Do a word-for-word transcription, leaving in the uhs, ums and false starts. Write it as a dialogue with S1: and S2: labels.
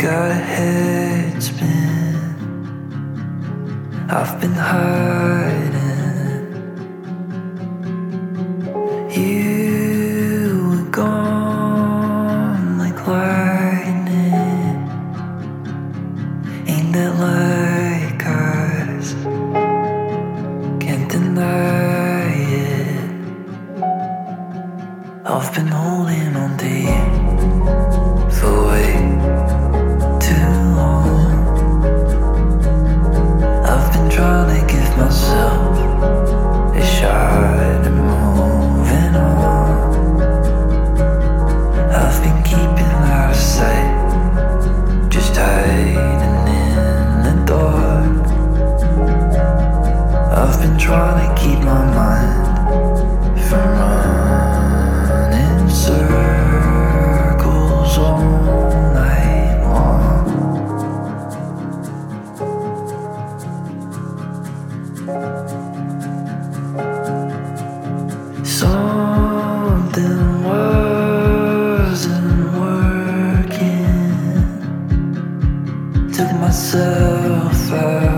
S1: got a head spin. I've been hiding. You were gone like lightning. Ain't that like us? Can't deny it. I've been holding on to you for way too long. I've been trying to give myself a shot at moving on. I've been keeping out of sight, just hiding in the dark. I've been trying to keep my mind from running circles all night long. Something wasn't working. Took myself out.